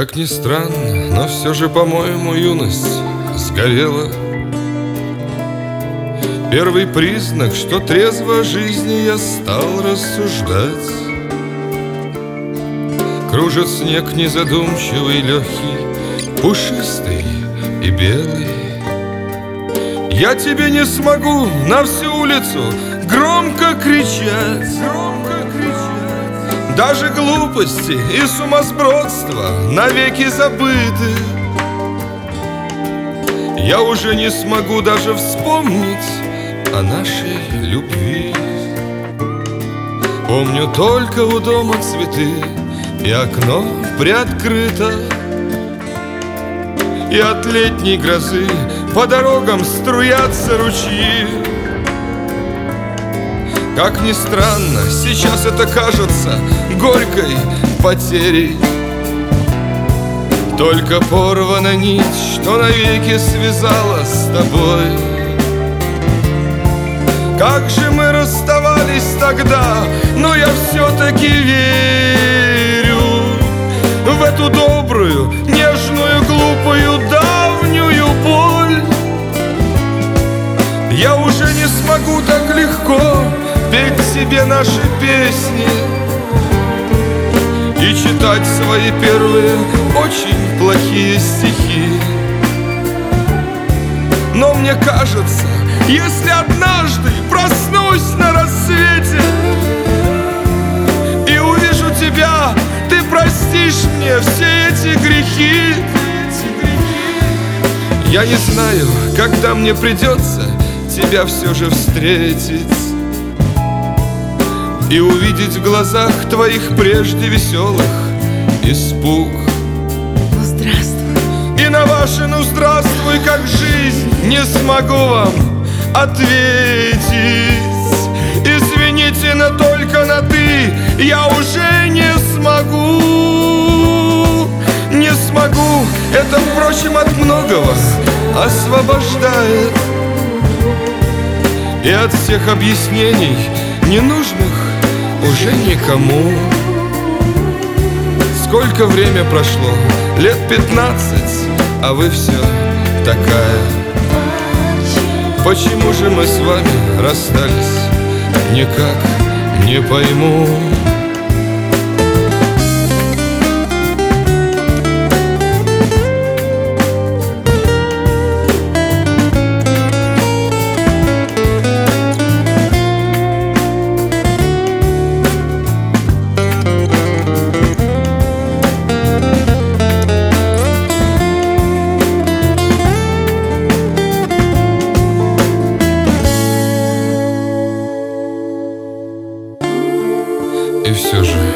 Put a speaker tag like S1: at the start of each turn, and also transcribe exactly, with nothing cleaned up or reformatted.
S1: Как ни странно, но все же, по-моему, юность сгорела. Первый признак, что трезво о жизни я стал рассуждать. Кружит снег незадумчивый, легкий, пушистый и белый. Я тебе не смогу на всю улицу громко кричать, громко кричать. Даже глупости и сумасбродство навеки забыты. Я уже не смогу даже вспомнить о нашей любви. Помню только у дома цветы, и окно приоткрыто, и от летней грозы по дорогам струятся ручьи. Как ни странно, сейчас это кажется горькой потерей. Только порвана нить, что навеки связала с тобой. Как же мы расставались тогда, но я все-таки верю в эту добрую, нежную, глупую, давнюю боль. Я уже не смогу так легко петь себе наши песни и читать свои первые очень плохие стихи. Но мне кажется, если однажды проснусь на рассвете и увижу тебя, ты простишь мне все эти грехи. Я не знаю, когда мне придется тебя все же встретить и увидеть в глазах твоих прежде веселых испуг.
S2: Ну, здравствуй.
S1: И на ваше «ну здравствуй, как жизнь» не смогу вам ответить. Извините, но только на «ты» я уже не смогу. Не смогу, это, впрочем, от многого освобождает и от всех объяснений, ненужных уже никому. Сколько время прошло? Лет пятнадцать, а вы все такая. Почему же мы с вами расстались? Никак не пойму. И все же